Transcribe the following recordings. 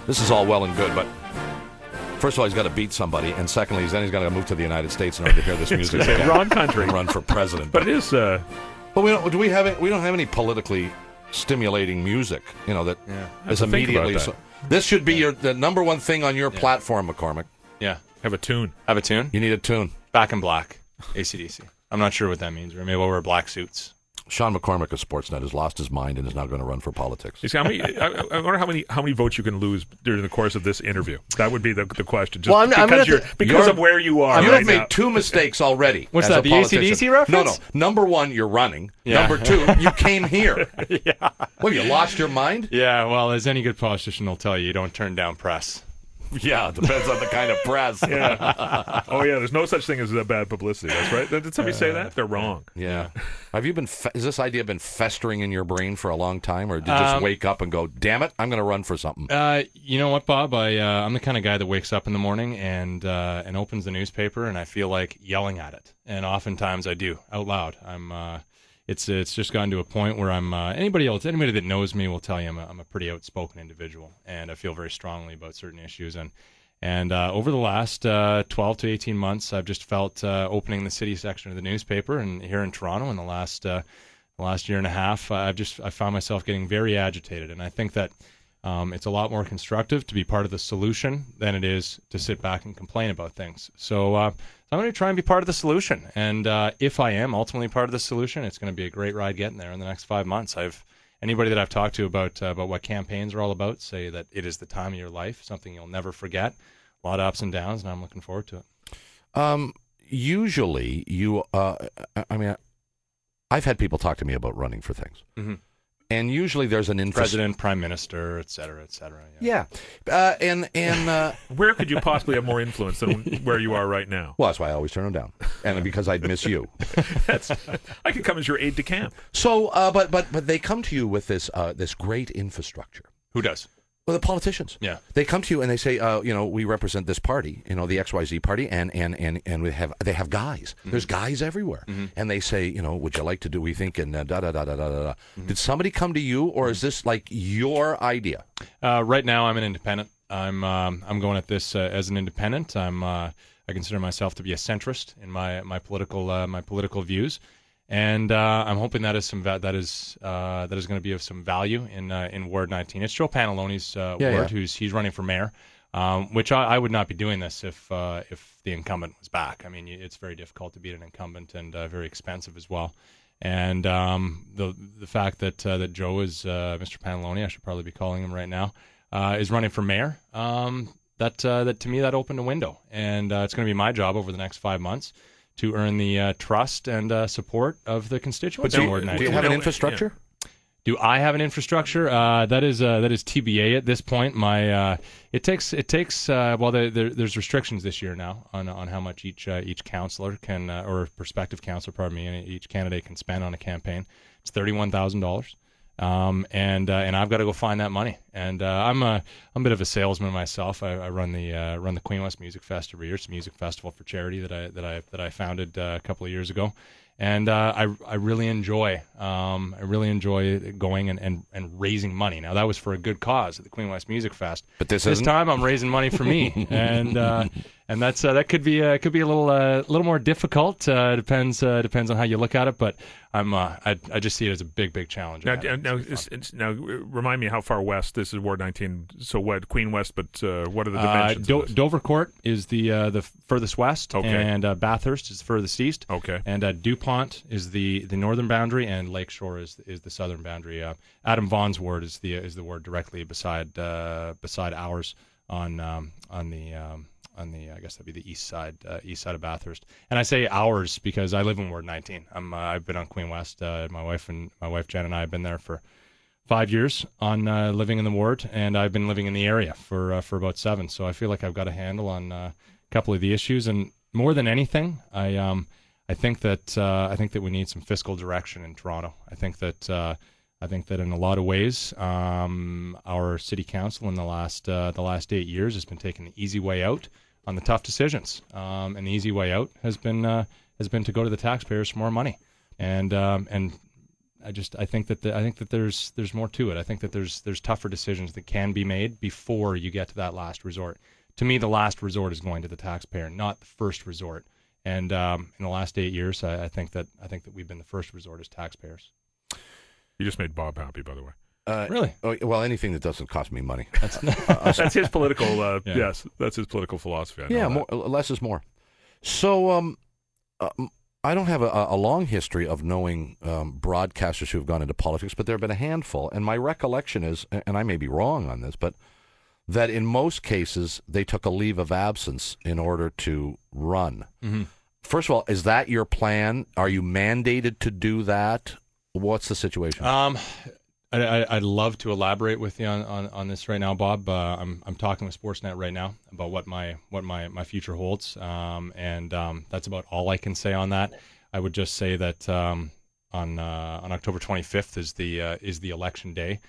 This is all well and good, but first of all, he's got to beat somebody, and secondly, then he's got to move to the United States in order to hear this music again. Wrong country. And run for president. But it is. But we don't have any politically stimulating music, that is immediately. This should be the number one thing on your platform, McCormick. Yeah. Have a tune. You need a tune. Back in Black, AC/DC. I'm not sure what that means. Or maybe we'll wear black suits. Sean McCormick of Sportsnet has lost his mind and is now going to run for politics. I wonder how many votes you can lose during the course of this interview. That would be the question. Just because of where you are. You have made two mistakes already. What's that? The AC/DC reference? No. Number one, you're running. Yeah. Number two, you came here. Yeah. Well, you lost your mind? Yeah. Well, as any good politician will tell you don't turn down press. Yeah, it depends on the kind of press. Yeah. Oh, yeah, there's no such thing as bad publicity. That's right. Did somebody say that? They're wrong. Yeah. Have you has this idea been festering in your brain for a long time, or did you just wake up and go, damn it, I'm going to run for something? You know what, Bob? I'm the kind of guy that wakes up in the morning and opens the newspaper, and I feel like yelling at it. And oftentimes I do, out loud. It's just gotten to a point where I'm anybody that knows me will tell you I'm a pretty outspoken individual, and I feel very strongly about certain issues. And over the last 12 to 18 months, I've just felt opening the city section of the newspaper, and here in Toronto in the last year and a half, I found myself getting very agitated, and I think that it's a lot more constructive to be part of the solution than it is to sit back and complain about things. So I'm going to try and be part of the solution. And if I am ultimately part of the solution, it's going to be a great ride getting there in the next 5 months. Anybody that I've talked to about what campaigns are all about say that it is the time of your life, something you'll never forget. A lot of ups and downs, and I'm looking forward to it. Usually, I've had people talk to me about running for things. Mm-hmm. And usually there's an president, prime minister, et cetera, et cetera. Yeah. Where could you possibly have more influence than where you are right now? Well, that's why I always turn them down, and because I'd miss you. I could come as your aide de camp. So, but they come to you with this great infrastructure. Who does? Well, the politicians. Yeah. They come to you and they say, we represent this party, the XYZ party, and they have guys. Mm-hmm. There's guys everywhere. Mm-hmm. And they say, would you like to do, we think, and da-da-da-da-da-da. Mm-hmm. Did somebody come to you, or is this like your idea? Right now, I'm an independent. I'm going at this as an independent. I consider myself to be a centrist in my political views. And I'm hoping that is going to be of some value in Ward 19. It's Joe Pantaloni's ward, he's running for mayor, which I would not be doing this if the incumbent was back. I mean, it's very difficult to beat an incumbent and very expensive as well. And the fact that Joe is Mr. Pantaloni, I should probably be calling him right now, is running for mayor. That to me that opened a window, and it's going to be my job over the next 5 months to earn the trust and support of the constituents. Do you have an infrastructure? Yeah. Do I have an infrastructure? That is TBA at this point. It takes. There's restrictions this year now on how much each councillor can or prospective councillor, pardon me, and each candidate can spend on a campaign. It's $31,000. And I've got to go find that money. And I'm a bit of a salesman myself. I run the Queen West Music Fest every year. It's a music festival for charity that I founded a couple of years ago. And I really enjoy going and raising money. Now that was for a good cause at the Queen West Music Fest. But this time I'm raising money for me, and that's that could be a little more difficult. Depends on how you look at it. But I just see it as a big challenge. Now remind me how far west this is. Ward 19. So what? Queen West, but what are the dimensions? Dovercourt is the furthest west, okay. And Bathurst is the furthest east. Okay. And DuPont is the northern boundary, and Lakeshore is the southern boundary. Adam Vaughn's ward is the ward directly beside ours on the I guess that'd be the east side of Bathurst. And I say ours because I live in Ward 19. I've been on Queen West. My wife Jen and I have been there for 5 years on living in the ward, and I've been living in the area for about 7. So I feel like I've got a handle on a couple of the issues, and more than anything, I think that we need some fiscal direction in Toronto. I think that in a lot of ways, our city council in the last 8 years has been taking the easy way out on the tough decisions, and the easy way out has been to go to the taxpayers for more money, and I think that there's more to it. I think that there's tougher decisions that can be made before you get to that last resort. To me, the last resort is going to the taxpayer, not the first resort. And in the last 8 years, I think that we've been the first resort as taxpayers. You just made Bob happy, by the way. Really? Well, anything that doesn't cost me money. That's his political. Yes, that's his political philosophy. Less is more. So, I don't have a long history of knowing broadcasters who have gone into politics, but there have been a handful. And my recollection is, and I may be wrong on this, but that in most cases they took a leave of absence in order to run. Mm-hmm. First of all, is that your plan? Are you mandated to do that? What's the situation? I'd love to elaborate with you on this right now, Bob. I'm talking with Sportsnet right now about what my future holds, and that's about all I can say on that. I would just say that on October 25th is the election day.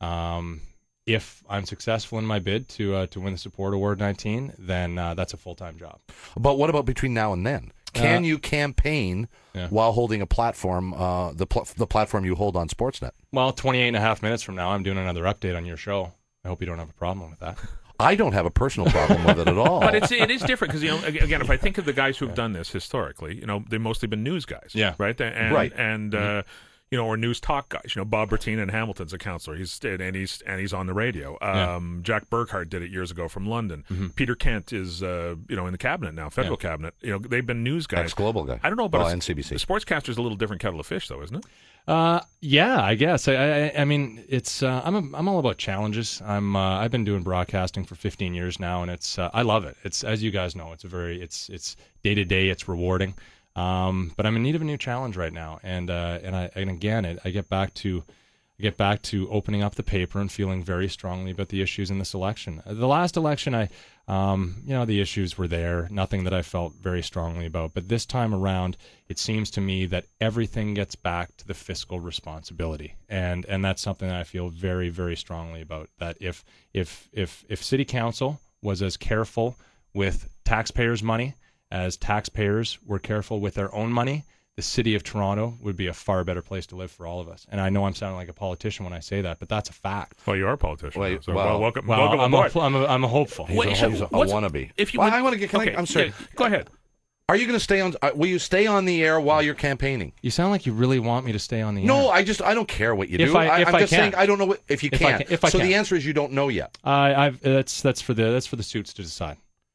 If I'm successful in my bid to win the Support Award 19, then that's a full-time job. But what about between now and then? Can you campaign while holding a platform, the platform you hold on Sportsnet? Well, 28 and a half minutes from now, I'm doing another update on your show. I hope you don't have a problem with that. I don't have a personal problem with it at all. But it is different because, again, if I think of the guys who've done this historically, they've mostly been news guys. Yeah. Right? And or news talk guys. Bob Bertina in Hamilton's a counselor. He's on the radio. Jack Burkhardt did it years ago from London. Mm-hmm. Peter Kent is in the cabinet now, federal cabinet. They've been news guys. Ex-global guy. I don't know about NCBC. The sportscaster's a little different kettle of fish, though, isn't it? Yeah, I guess. I mean, it's I'm all about challenges. I've been doing broadcasting for 15 years now, and it's I love it. It's, as you guys know, it's day to day. It's rewarding. But I'm in need of a new challenge right now, and again, I get back to opening up the paper and feeling very strongly about the issues in this election. The last election, the issues were there, nothing that I felt very strongly about. But this time around, it seems to me that everything gets back to the fiscal responsibility, and that's something that I feel very, very strongly about. That if City Council was as careful with taxpayers' money as taxpayers were careful with their own money, the city of Toronto would be a far better place to live for all of us. And I know I'm sounding like a politician when I say that, but that's a fact. Well, you are a politician. Welcome I'm aboard. a hopeful. He's a wannabe. I want to get. I'm sorry. Yeah, go ahead. Are you going to stay on? Will you stay on the air while you're campaigning? You sound like you really want me to stay on the air. No, I don't care what you do. I'm just saying I don't know if you can. So the answer is you don't know yet. That's for the suits to decide.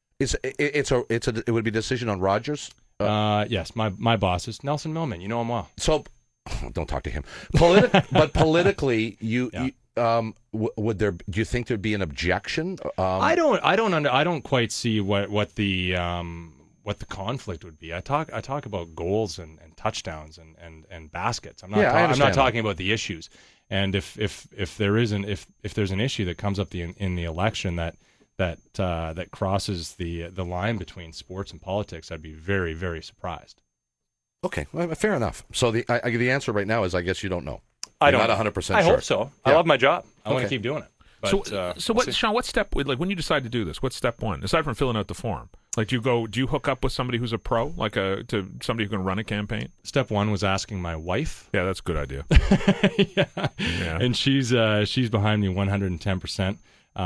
It would be a decision on Rogers. Yes, my boss is Nelson Millman. You know him well. So, don't talk to him. But politically, would there? Do you think there'd be an objection? I don't quite see what the conflict would be. I talk about goals and touchdowns and baskets. I'm not talking about the issues. And if there's an issue that comes up in the election that crosses the line between sports and politics, I'd be very, very surprised. Okay, well, fair enough. So the answer right now is I guess you don't know. I don't. Not 100% sure. I hope so. Yeah. I love my job. I want to keep doing it. But, so what, Sean? What step? Like when you decide to do this, what's step one? Aside from filling out the form, like do you hook up with somebody who's a pro, to somebody who can run a campaign? Step one was asking my wife. Yeah, that's a good idea. Yeah. And she's behind me 110%.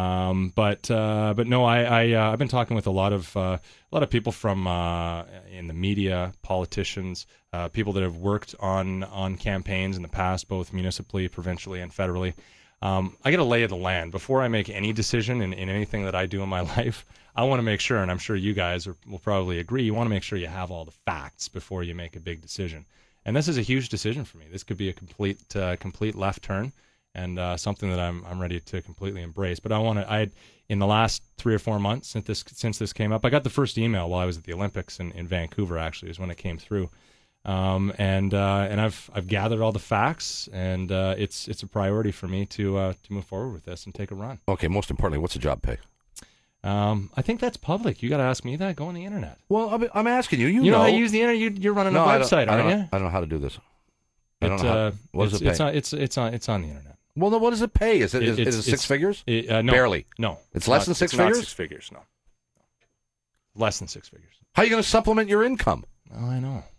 But no, I've been talking with a lot of people from in the media, politicians, people that have worked on campaigns in the past, both municipally, provincially, and federally. I get a lay of the land before I make any decision in anything that I do in my life. I want to make sure, and I'm sure you guys will probably agree, you want to make sure you have all the facts before you make a big decision. And this is a huge decision for me. This could be a complete left turn. And something that I'm ready to completely embrace. But in the last 3 or 4 months since this came up, I got the first email while I was at the Olympics in Vancouver. Actually, is when it came through, and I've gathered all the facts, and it's a priority for me to move forward with this and take a run. Okay, most importantly, what's the job pay? I think that's public. You got to ask me that. Go on the internet. Well, I'm asking you. You know how to use the internet. You're running a website, aren't you? I don't know how to do this. I don't know what does it pay? It's on the internet. Well, then what does it pay? Is it six figures? No, barely. No, it's less than six figures. Not 6 figures. No, less than 6 figures. How are you going to supplement your income? Oh, I know.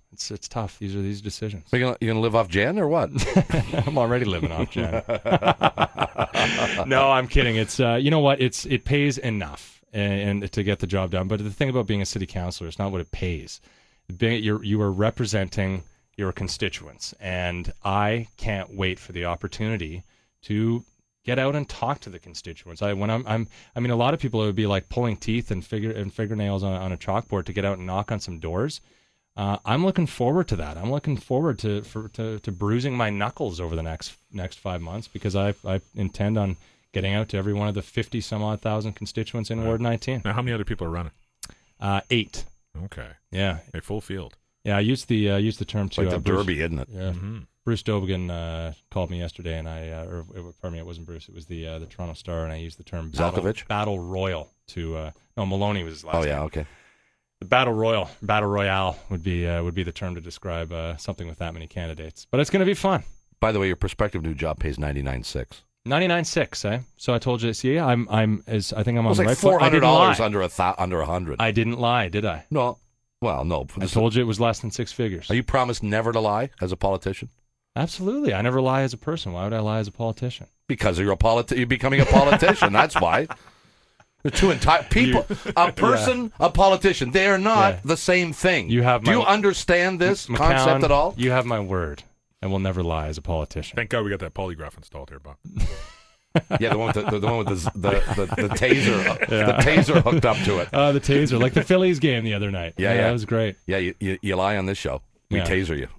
It's tough. These are these decisions. Are you gonna live off Jen or what? I'm already living off Jen. No, I'm kidding. It's you know what? It pays enough and to get the job done. But the thing about being a city councillor, it's not what it pays. You are representing your constituents, and I can't wait for the opportunity to get out and talk to the constituents. I mean, a lot of people, it would be like pulling teeth and fingernails on a chalkboard to get out and knock on some doors. I'm looking forward to that. I'm looking forward to bruising my knuckles over the next 5 months, because I intend on getting out to every one of the 50 some odd thousand constituents in Ward 19. Now, how many other people are running? 8. Okay. Yeah. A full field. Yeah, I used the term too. Like the Derby, isn't it? Yeah. Mm-hmm. Bruce Dobigan called me yesterday, and pardon me, it wasn't Bruce. It was the Toronto Star, and I used the term battle royal to. No, Maloney was his last name. Oh yeah, okay. The battle royale would be the term to describe something with that many candidates. But it's going to be fun. By the way, your prospective new job pays $99,600. 99.6, eh? So I told you. See, I think I'm on it was the like right foot. $400 under 100. I didn't lie, did I? No. Well, no. I told you it was less than 6 figures. Are you promised never to lie as a politician? Absolutely. I never lie as a person. Why would I lie as a politician? Because you're becoming a politician. That's why. The two entire people, a person, a politician. They are not the same thing. Do you understand this concept at all? You have my word. I will never lie as a politician. Thank God we got that polygraph installed here, Bob. Yeah, the one with the taser, the taser hooked up to it. The taser, like the Phillies game the other night. Yeah, that was great. Yeah, you lie on this show, we taser you.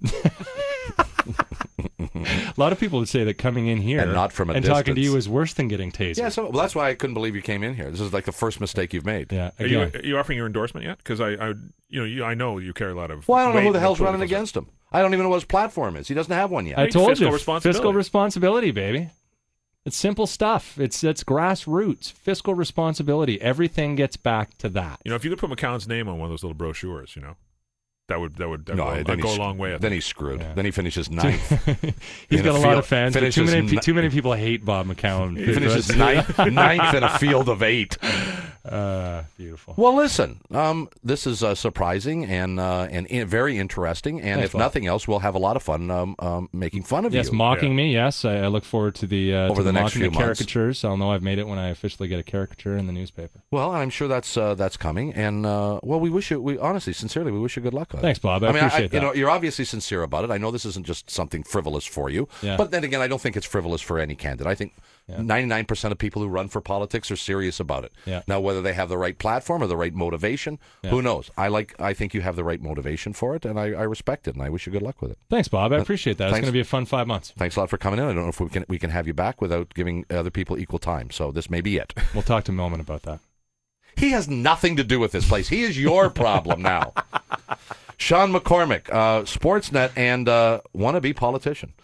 A lot of people would say that coming in here and not from a and distance. Talking to you is worse than getting tasered. Yeah, that's why I couldn't believe you came in here. This is like the first mistake you've made. Yeah, are you offering your endorsement yet? Because I know you carry a lot of. Well, I don't know who the hell's running against him. I don't even know what his platform is. He doesn't have one yet. I told you, responsibility. Fiscal responsibility, baby. It's simple stuff. It's grassroots. Fiscal responsibility. Everything gets back to that. If you could put McCown's name on one of those little brochures, that would go a long way. Then he's screwed. Yeah. Then he finishes ninth. He's got a lot of fans. Too many people hate Bob McCown. He finishes ninth in a field of 8. Beautiful. Well, listen, this is surprising and very interesting. And Thanks, if nothing else, we'll have a lot of fun making fun of you. Yes, mocking me. Yes, I look forward to the over the next few months. Caricatures. I'll know I've made it when I officially get a caricature in the newspaper. Well, I'm sure that's coming. And we wish you. We honestly, sincerely, we wish you good luck on it. Thanks, Bob. I appreciate that. You're obviously sincere about it. I know this isn't just something frivolous for you. Yeah. But then again, I don't think it's frivolous for any candidate. I think 99% of people who run for politics are serious about it. Yeah. Now, whether they have the right platform or the right motivation, who knows? I think you have the right motivation for it, and I respect it, and I wish you good luck with it. Thanks, Bob. I appreciate that. It's going to be a fun 5 months. Thanks a lot for coming in. I don't know if we can have you back without giving other people equal time. So this may be it. We'll talk to Millman about that. He has nothing to do with this place. He is your problem now. Sean McCormick, Sportsnet and wannabe politician.